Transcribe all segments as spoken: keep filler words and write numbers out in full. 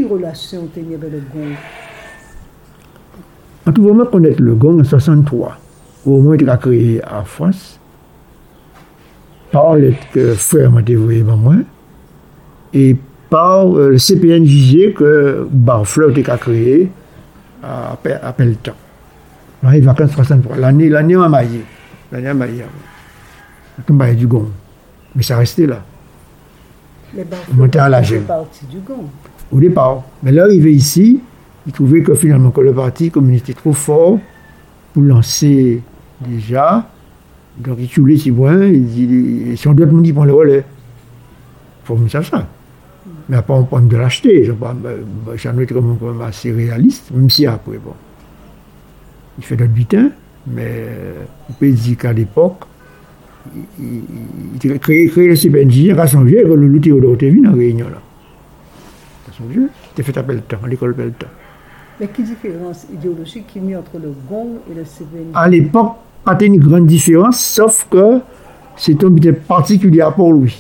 Qui relation tenait avec le gong? En tout cas, moi, connaître le gong en soixante-trois, au moment où il a créé en France, par le frère m'a dévoué par moi, et par euh, le C P N J G que Barfleur a créé à, à Pelletan. Dans les vacances soixante-trois, l'année, l'année en maillé, l'année en maillé, on a du gong, mais ça restait là. Mais Barfleur faisait partie du gong. Au départ, mais là, arrivé ici, il trouvait que finalement que le parti communiste était trop fort pour lancer déjà. Donc il choulait si loin, il dit, si on doit me dire prendre le relais, il faut me faire ça. Mais après on peut de l'acheter, j'en ai comme assez réaliste, même si après, bon, il fait notre butin, mais on peut dire qu'à l'époque, il, il, il créé, créé le C P N J, il a changé, que le Théodore était venu en réunion là. Il a changé, il a fait à Pelletan, à l'école Pelletan. Mais quelle différence idéologique qu'il y a entre le gong et le C P N J? À l'époque, pas une grande différence, sauf que c'est un but particulier à Port-Louis.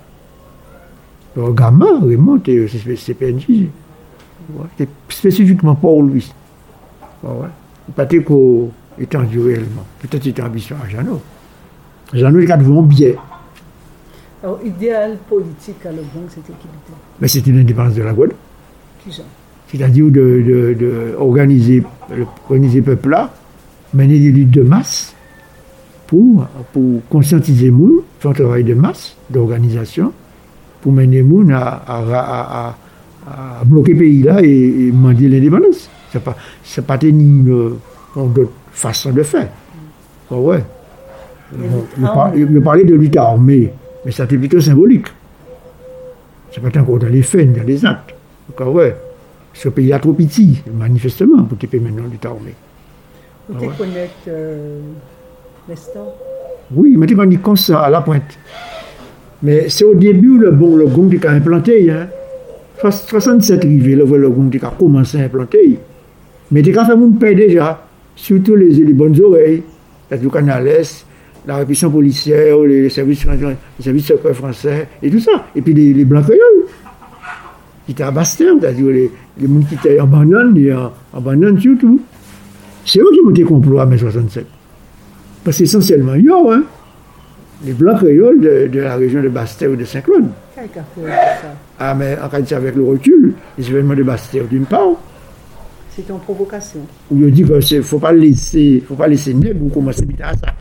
Le gamin, vraiment, c'est C P N J. C'est spécifiquement Port-Louis. Ouais. Pas qu'on étendu réellement. Peut-être c'était ambition à Jeannot. Jeannot, il a devant bien. Alors, idéal politique à le gong, c'était qui était? Mais c'était l'indépendance de la Guadeloupe. Qui ça? C'est-à-dire de, de, de organiser, organiser le peuple là, mener des luttes de masse pour, pour conscientiser les gens, faire un travail de masse, d'organisation, pour mener les gens à, à, à, à, à bloquer le pays là et, et demander l'indépendance. Ce n'est pas, c'est pas une euh, d'autres façons de faire. Mm. Oh, ouais. Je parlais de lutte armée, mais ça c'était plutôt symbolique. Ce n'est pas encore dans les faits, dans les actes. Oh, ouais. Ce pays a trop petit, manifestement, pour te payer maintenant lutte armée. Vous ah, ouais. connaissez euh, Nestor? Oui, mais tu connais comme ça, à la pointe. Mais c'est au début le bon, le gong qui a implanté. Hein. soixante-sept arrivé, le, le gong qui a commencé à implanter. Mais tu as fait mon père déjà, surtout les, les bonnes oreilles, la du Canales, la répression policière, les services, les services secrets français, et tout ça. Et puis les, les blancs créoles, qui étaient à Bastère, c'est-à-dire les, les gens qui étaient en banane, et en, en banane surtout. C'est eux qui ont été complot à mai soixante-sept. Parce qu'essentiellement, il y a, hein, les blancs créoles de, de la région de Bastère ou de Saint-Claude. Quel cas fait ça? Ah, mais en réalité, avec le recul, les événements de Bastère, d'une part. C'est une provocation. Où il dit qu'il ne faut pas laisser, faut pas laisser nègre ou commencer à habiter à ça.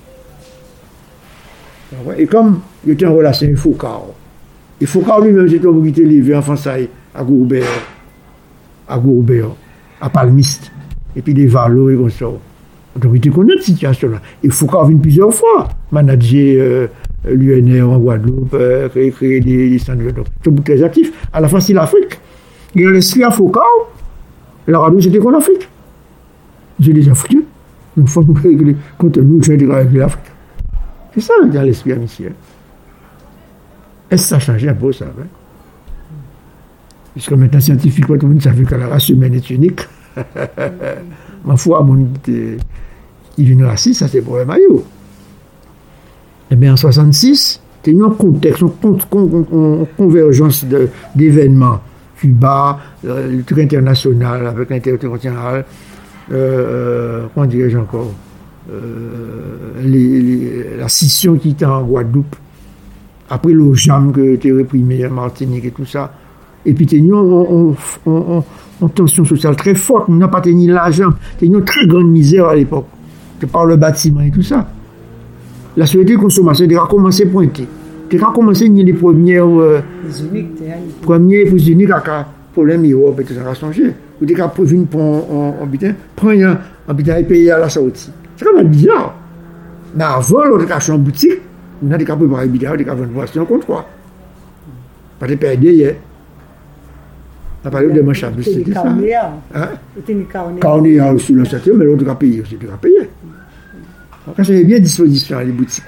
Et comme il était en relation avec Foucault, et Foucault lui-même, c'était un homme qui était levé en Fansaï, à Gourbert, à Gourbert, à Palmiste. Et puis des valos et comme ça. Donc il connaît cette situation-là. Il faut qu'on vienne plusieurs fois manager euh, l'U N R en Guadeloupe, euh, créer, créer des, des centres de donc c'est très actif. À la fin, c'est l'Afrique. Il y a l'esprit à Foucault, la radio c'était qu'on l'Afrique. J'ai des Africains. Une fois que nous régler contre nous, j'ai des avec l'Afrique. C'est ça, il y a l'esprit à Michel. Est-ce que ça a changé un peu ça? Hein? Puisque maintenant, scientifiquement, tout le monde savait que la race humaine est unique. Ma foi, mon il vient raciste, ça c'est pour le maillot. Eh bien, en soixante-six, il y a un contexte, une convergence de, d'événements. Cuba, euh, le truc international avec l'intercontinental, euh, comment dirais-je encore, euh, les, les, la scission qui était en Guadeloupe, après le jam que était réprimé en Martinique et tout ça. Et puis, il y a une tension sociale très forte. On n'a pas tenu l'argent. Il y a une très grande misère à l'époque. Par le bâtiment et tout ça. La société de consommation a commencé à pointer. Il a commencé à les premières. Euh, les uniques, premiers pour les uniques, à problème Europe et tout ça a changé. Vous avez prévu pour un habitant, prenez un habitant et payez à la sortie. C'est quand même bizarre. Mais avant, on a acheté en boutique, on a des cas pour un habitant, on a des cas pour une voiture en comptoir. Pas de perdre hier. On a parlé de manche à bus, c'était ça. C'était une carnéa aussi, le château, mais l'autre a payé aussi, tu as payé. Quand j'avais bien disposition à les boutiques.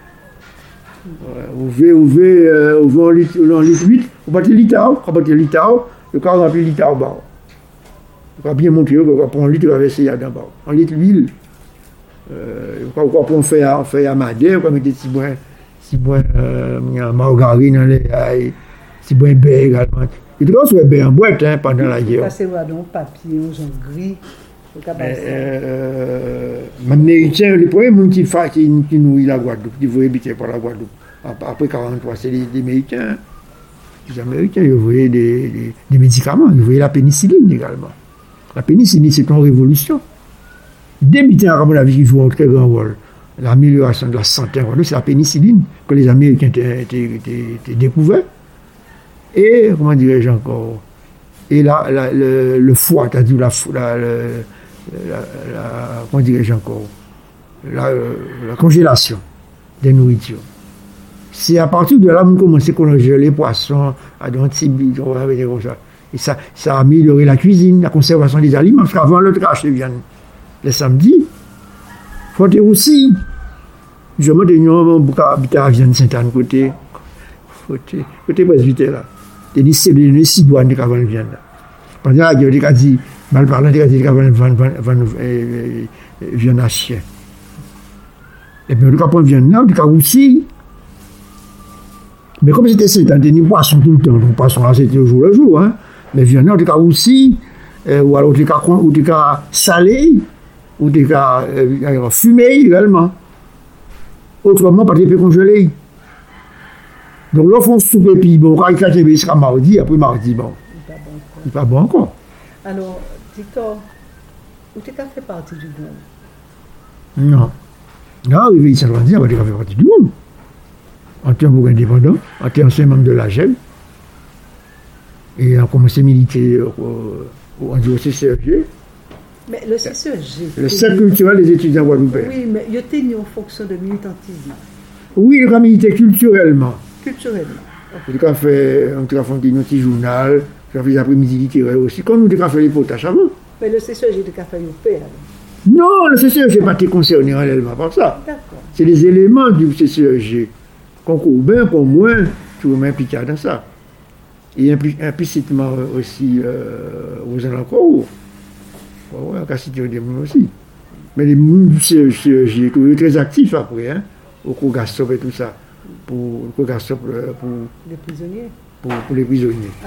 Vous pouvez ouvrir en litre huit, vous battez l'itao, vous battez l'itao, le cas on a appelé l'itao bas. On va bien montrer, on va prendre un litre, on va verser là bas. En litre huile, on va prendre un fait à madère, on va mettre des petits bois, margarine, petits bois beurre également. Il doit se faire en boîte hein, pendant la guerre. Ça, c'est un papier, un genre gris. Euh, Américains, les premiers gens qui, qui, qui nourrissent la Guadeloupe, qui voulaient habiter par la Guadeloupe, après quarante-trois, c'est les, les Américains. Les Américains, ils voyaient des, des, des médicaments, ils voyaient la pénicilline également. La pénicilline, c'est une révolution. Des médicaments, à mon avis, qui jouent un très grand rôle. L'amélioration de la santé, c'est la pénicilline que les Américains ont découvert. Et, comment dirais-je encore, et la, la, le, le foie, c'est-à-dire la, la, la, la, comment dirais-je encore, la, la congélation des nourritures. C'est à partir de là qu'on commence à congeler les poissons, à donner comme ça. Et ça, ça a amélioré la cuisine, la conservation des aliments, parce qu'avant le trash de viande, le samedi, il faut dire aussi, je me dis, on va habiter à viande Sainte-Anne, côté, côté, côté presbytère là. Il y a des six douanes de cavale viande. Pendant la guerre, il a dit, mal parlant, il a dit, cavale viande à chien. Et puis, on a pris viande là, on a aussi. Mais comme c'était Sainte-Anne, il y a des poissons tout le temps, donc poissons là, c'était au jour le jour, hein. Mais viande là, on a aussi, ou alors on a salé, ou on a fumé également. Autrement, pas de peut congeler. Donc là, on soupe et puis bon, quand il sera mardi, après mardi, bon. Il n'est pas bon encore. Alors, Victor, où tu as fait partie du groupe? Non. Non, arrivé ici à Loisir, on a fait partie du groupe. En tant qu'indépendant, en tant que membre de la G E M. Et on a commencé à militer au, au, au C C E G. Mais le C C E G. Le Cercle culturel des étudiants guadeloupéens. Oui, mais il y a une fonction de militantisme. Oui, il a milité culturellement. Culturellement. On a fait un petit journal, on a fait l'après-midi littéraire aussi, comme nous avons fait les potages avant. Mais le C C E G de fait au P. Non, le C C E G n'est pas concerné réellement par ça. C'est les éléments du C C E G. Concours bien, qu'on moins, tu veux m'impliquer dans ça. Et implicitement aussi euh, aux alentours. Oui, on a cité des gens aussi. Mais les gens du C C E G sont très actifs après, hein, au Cogastop et tout ça. Pour, pour, pour, les prisonniers. Pour, pour les prisonniers.